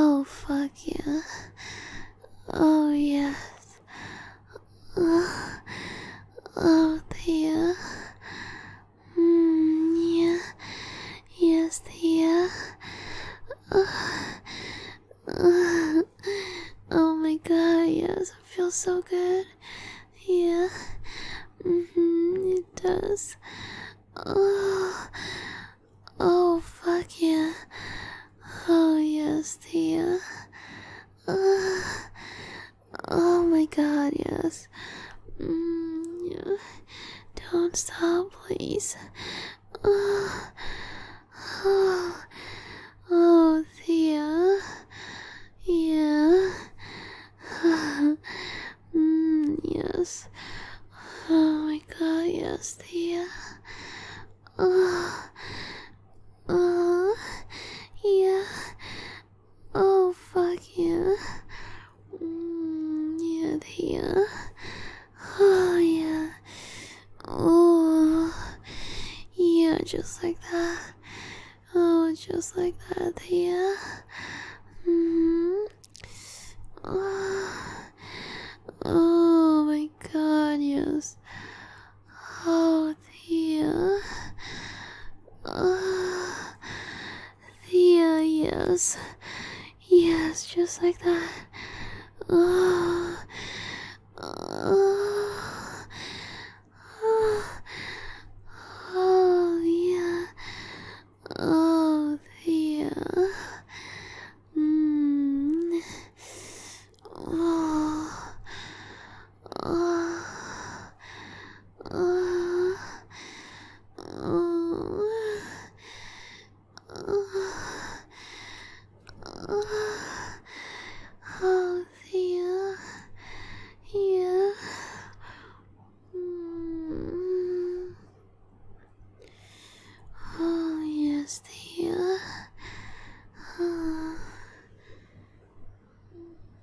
Oh, fuck yeah. Oh, yes. Oh, oh Thea. Yeah. Yes, Thea. Oh my god, yes, it feels so good. Yeah. It does. Oh, oh, fuck yeah. Oh, yes, Thea. Oh my god, yes. Yeah. Don't stop, please. Oh, oh, oh, Thea. Yeah. Yes. Oh my god, yes, Thea. Oh, oh, yeah. Oh, fuck yeah. Yeah, Thea. Oh, yeah. Oh, yeah, just like that. Oh, just like that, Thea. Oh, oh my god, yes. Oh, Thea. Oh, Thea, yes. Yes, just like that. Oh.